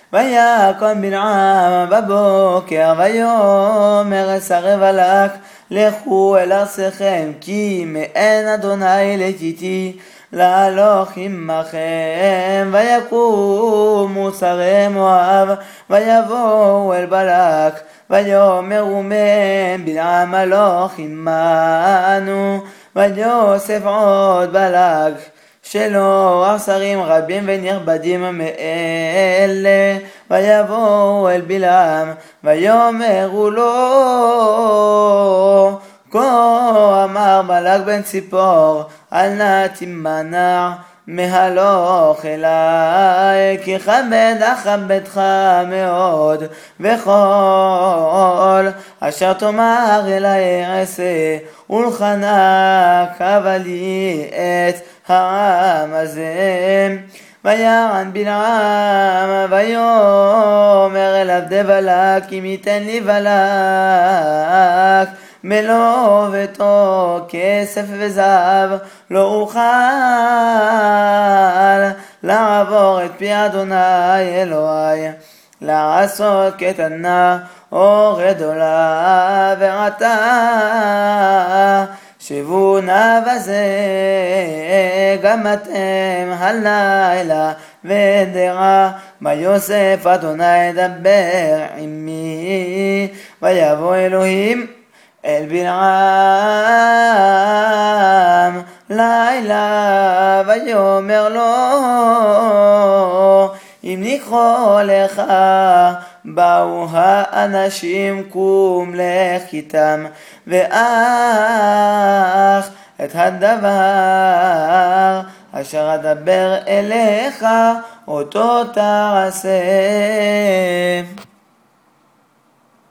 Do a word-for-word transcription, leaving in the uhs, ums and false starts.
ויקום בלעם בבוקר ויאמר שרי בלק לכו אל ארצכם כי מאין אדוני לציתי להלוך עמכם. ויקומו שרי מואב ויבואו אל בלק ויאמרו מהם בלעם הלוך עמנו. ויוסף עוד בלק שלו שרים רבים ונכבדים מאלה ויבואו אל בלעם ויאמרו לו כה אמר בלק בן ציפור אל נא תימנע מהלוך אלי כי כבד אכבדך מאוד וכל אשר תאמר אלי אעשה ולחנה קבע לי את העם הזה. ויען בלעם ויאמר אל עבדי בלק אם ייתן לי בלק מלוא ביתו כסף וזהב לא אוכל לעבור את פי אדוני אלוהי לעשות קטנה או גדולה. ועתה שבו נא בזה גם אתם הלילה ודרע מה יוסף אדוני דבר עמי. ויבוא אלוהים אל בלעם לילה ויאמר לו אם נקרא לך באו האנשים קום לך איתם ואך את הדבר אשר אדבר אליך אותו תעשה.